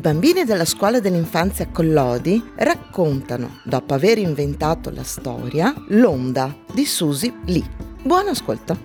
I bambini della scuola dell'infanzia Collodi raccontano, dopo aver inventato la storia, L'onda di Susie Lee. Buon ascolto!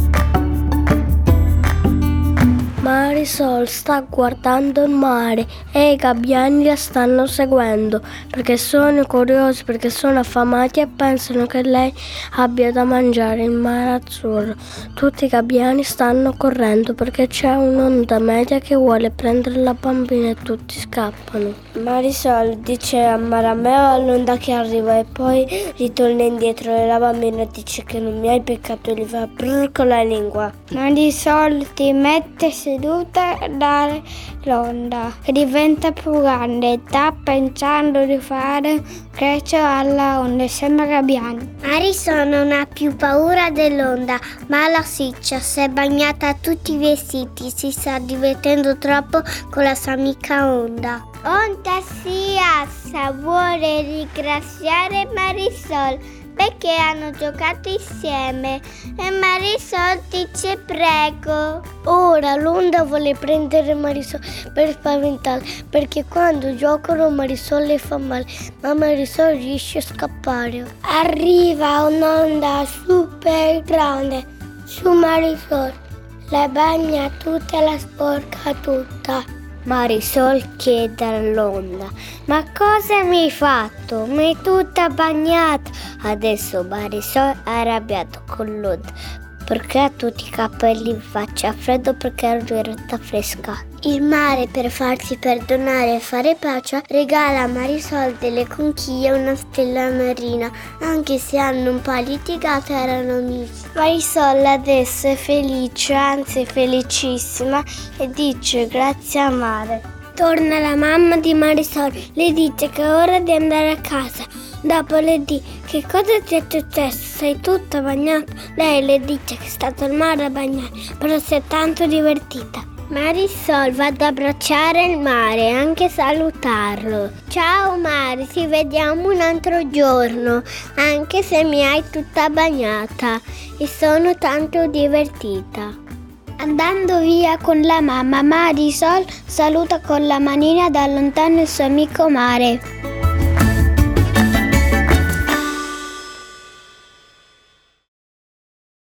Marisol sta guardando il mare e i gabbiani la stanno seguendo perché sono curiosi, perché sono affamati e pensano che lei abbia da mangiare il mare azzurro. Tutti i gabbiani stanno correndo perché c'è un'onda media che vuole prendere la bambina e tutti scappano. Marisol dice a Marameo all'onda che arriva e poi ritorna indietro e la bambina dice che non mi hai peccato e gli fa brrr con la lingua. Marisol ti mette seduta a dare l'onda che diventa più grande e sta pensando di fare crescere alla onda e sembra gabbiano. Marisol non ha più paura dell'onda, ma la siccia si è bagnata a tutti i vestiti, si sta divertendo troppo con la sua amica Onda. Onda si alza, vuole ringraziare Marisol perché hanno giocato insieme e Marisol dice prego. Ora l'onda vuole prendere Marisol per spaventarla perché quando giocano Marisol le fa male, ma Marisol riesce a scappare. Arriva un'onda super grande su Marisol, la bagna tutta e la sporca tutta. Marisol chiede all'onda: ma cosa mi hai fatto? Mi hai tutta bagnata. Adesso Marisol è arrabbiato con l'onda perché ha tutti i capelli in faccia, freddo perché è giornata fresca. Il mare, per farsi perdonare e fare pace, regala a Marisol delle conchiglie e una stella marina. Anche se hanno un po' litigato, erano amici. Marisol adesso è felice, anzi felicissima, e dice grazie a mare. Torna la mamma di Marisol, le dice che è ora di andare a casa. Dopo le dice: che cosa ti è successo? Sei tutta bagnata? Lei le dice che è stato il mare a bagnare, però si è tanto divertita. Marisol va ad abbracciare il mare e anche salutarlo. Ciao mare, ci vediamo un altro giorno, anche se mi hai tutta bagnata e sono tanto divertita. Andando via con la mamma, Marisol saluta con la manina da lontano il suo amico mare.